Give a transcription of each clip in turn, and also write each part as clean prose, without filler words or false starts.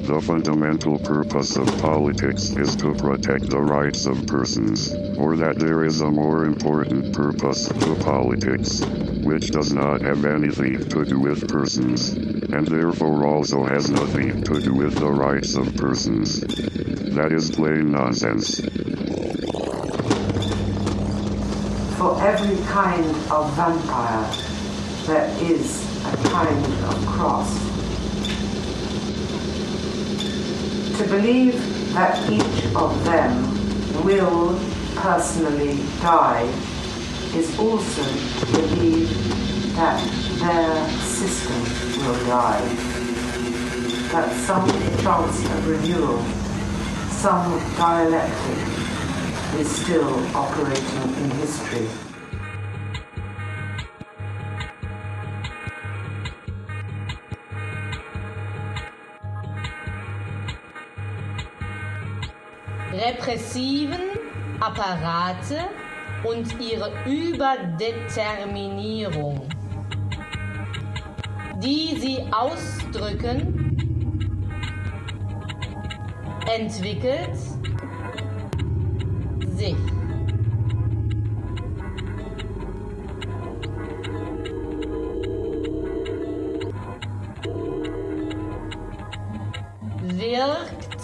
The fundamental purpose of politics is to protect the rights of persons, or that there is a more important purpose to politics, which does not have anything to do with persons, and therefore also has nothing to do with the rights of persons. That is plain nonsense. For every kind of vampire, there is a kind of cross. To believe that each of them will personally die is also to believe that their system will die, that some chance of renewal, some dialectic is still operating in history. Repressiven Apparate und ihre Überdeterminierung, die sie ausdrücken, entwickelt sich. Wirkt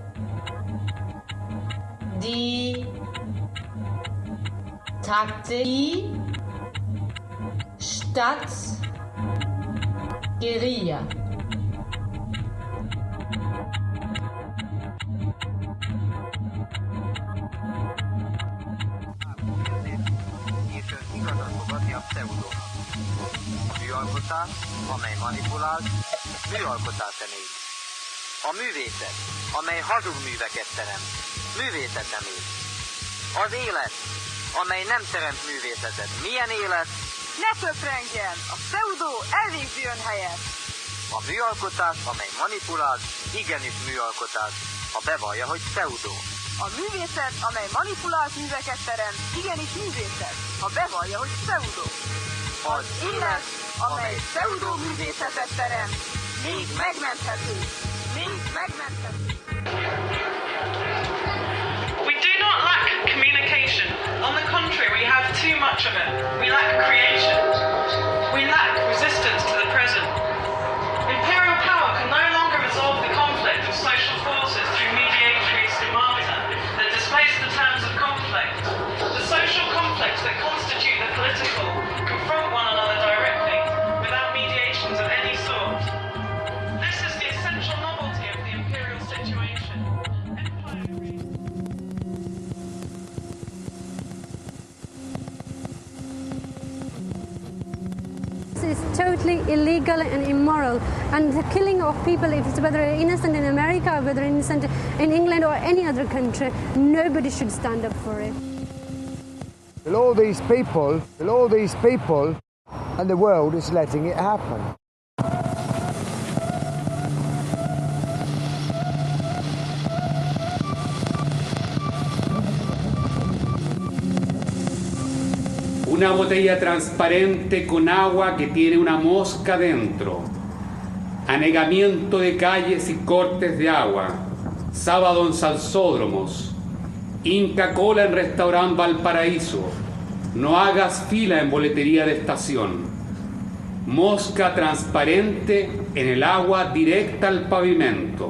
die Taktik statt Guerilla. Műalkotás, amely manipulál, műalkotás remény. A művészet, amely hazug műveket teremt, művészet remény. Az élet, amely nem teremt művészetet. Milyen élet? Ne töprengjen! A pseudó elvégzi ön helyet! A műalkotás, amely manipulál, igenis műalkotás, ha bevallja, hogy pseudó. A művészet, amely manipulált műveket teremt, igenis művészet, ha bevallja, hogy pseudó. Az élet, amely pseudó művészetet teremt, még megmenthető, még megmenthető. We do not lack communication. On the contrary, we have too much of it. We lack creation. We lack resistance to the present. Imperial power can no longer resolve the conflict of social forces through mediatory stigmata that displace the terms of conflict. The social conflicts that constitute the political confront one another directly, without mediations of any sort. This is the essential novelty of the imperial situation. It's totally illegal and immoral, and the killing of people, if it's whether innocent in America or whether innocent in England or any other country, nobody should stand up for it. All these people, and the world is letting it happen. Una botella transparente con agua que tiene una mosca dentro. Anegamiento de calles y cortes de agua. Sábado en salsódromos. Inca Cola en restaurante Valparaíso. No hagas fila en boletería de estación. Mosca transparente en el agua directa al pavimento.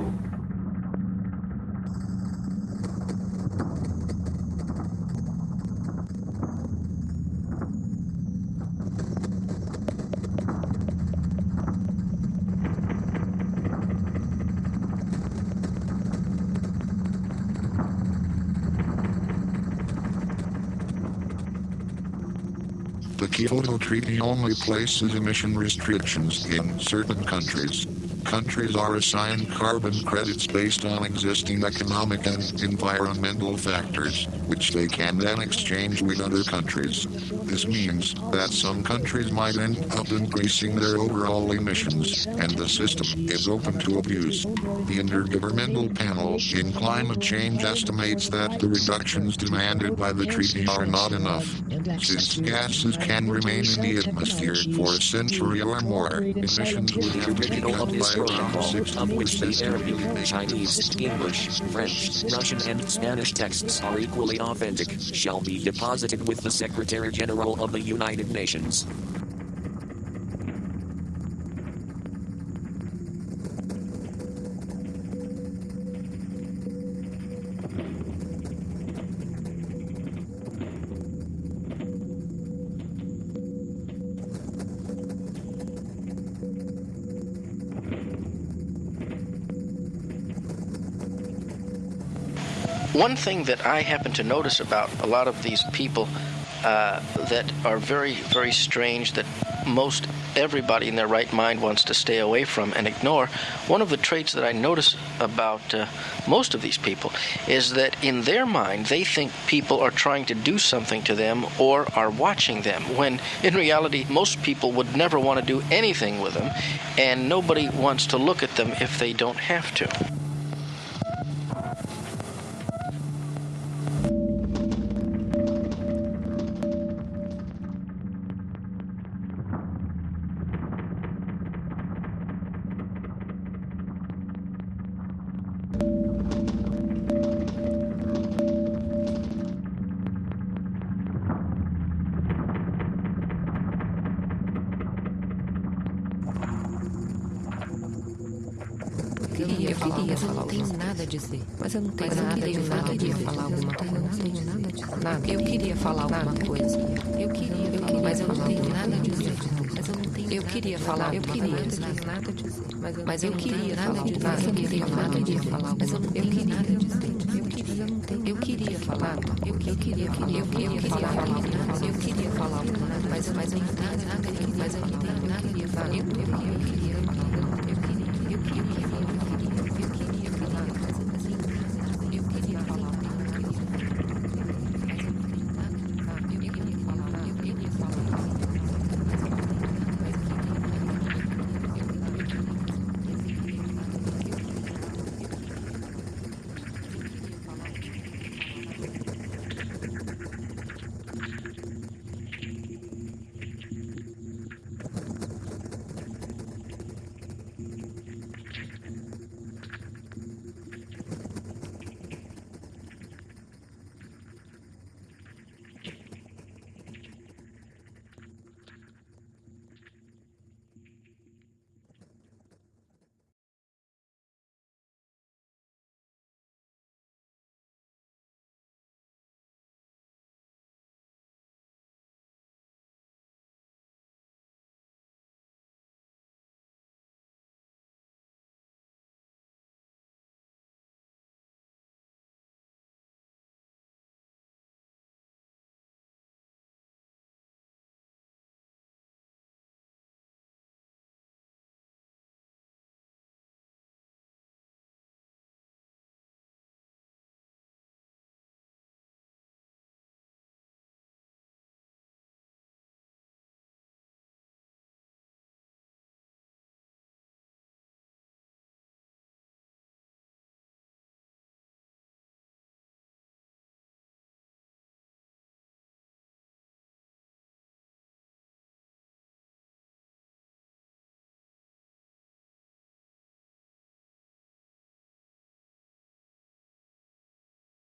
The Kyoto Treaty only places emission restrictions in certain countries. Countries are assigned carbon credits based on existing economic and environmental factors, which they can then exchange with other countries. This means that some countries might end up increasing their overall emissions, and the system is open to abuse. The Intergovernmental Panel in Climate Change estimates that the reductions demanded by the treaty are not enough. Since gases can remain in the atmosphere for a century or more, emissions would have to be cut by protocol, of which the Arabic, Chinese, English, French, Russian and Spanish texts are equally authentic, shall be deposited with the Secretary General of the United Nations. One thing that I happen to notice about a lot of these people that are very, very strange, that most everybody in their right mind wants to stay away from and ignore, one of the traits that I notice about most of these people is that in their mind they think people are trying to do something to them or are watching them, when in reality most people would never want to do anything with them, and nobody wants to look at them if they don't have to. Eu queria falar, nada a dizer, mas eu não tenho nada de falar. Eu queria falar alguma coisa, não tenho nada a dizer. Nada. Eu queria falar alguma coisa. Eu queria, mas eu não tenho nada a dizer. Mas eu não tenho. Eu queria falar, eu queria nada a dizer. Mas eu queria falar, eu queria falar, mas eu não tenho nada a dizer. Eu queria falar, eu queria falar, mas eu não tenho nada a dizer. Mas eu não tenho nada a dizer.